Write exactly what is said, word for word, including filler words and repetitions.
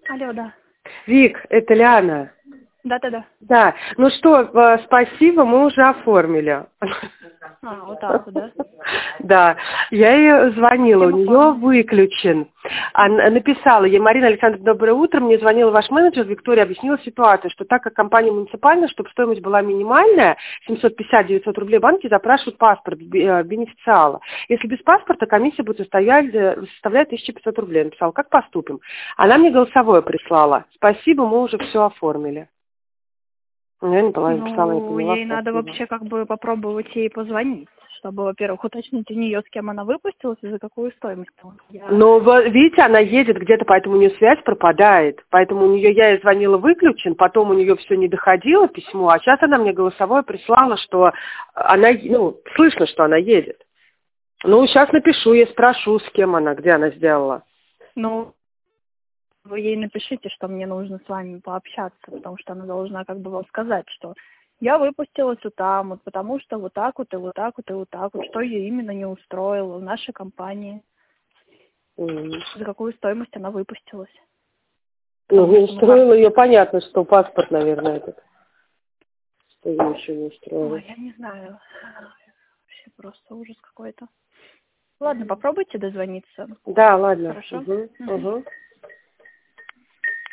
Алло, да. Вик, это Лиана. Да-да-да. Да. Ну что, э, спасибо, мы уже оформили. А, вот так вот, да? Да. Я ей звонила, у Тема нее оформлена. выключен. Она написала ей: Марина Александровна, доброе утро. Мне звонил ваш менеджер, Виктория объяснила ситуацию, что так как компания муниципальная, чтобы стоимость была минимальная, семьсот пятьдесят - девятьсот рублей, банки запрашивают паспорт э, бенефициала. Если без паспорта, комиссия будет составлять, составлять тысяча пятьсот рублей. Написала, как поступим? Она мне голосовое прислала. Спасибо, мы уже все оформили. Я не была, написала, я Ну, поняла, ей надо спасибо. вообще как бы попробовать ей позвонить, чтобы, во-первых, уточнить у нее, с кем она выпустилась и за какую стоимость. Я... Но, вот, видите, она едет где-то, поэтому у нее связь пропадает. Поэтому у нее, я ей звонила, выключен, потом у нее все не доходило, письмо, а сейчас она мне голосовое прислала, что она, ну, слышно, что она едет. Ну, сейчас напишу, я спрошу, с кем она, где она сделала. Ну, вы ей напишите, что мне нужно с вами пообщаться, потому что она должна как бы вам сказать, что я выпустилась вот там, вот потому что вот так вот и вот так вот и вот так вот, что ее именно не устроило в нашей компании, Mm. за какую стоимость она выпустилась. Ну, Потому не что, ну как... устроила ее, понятно, что паспорт, наверное, этот, что ее еще не устроило. Ой, я не знаю. Вообще просто ужас какой-то. Ладно, попробуйте дозвониться. Да, ладно. Хорошо? Угу. Угу. Угу.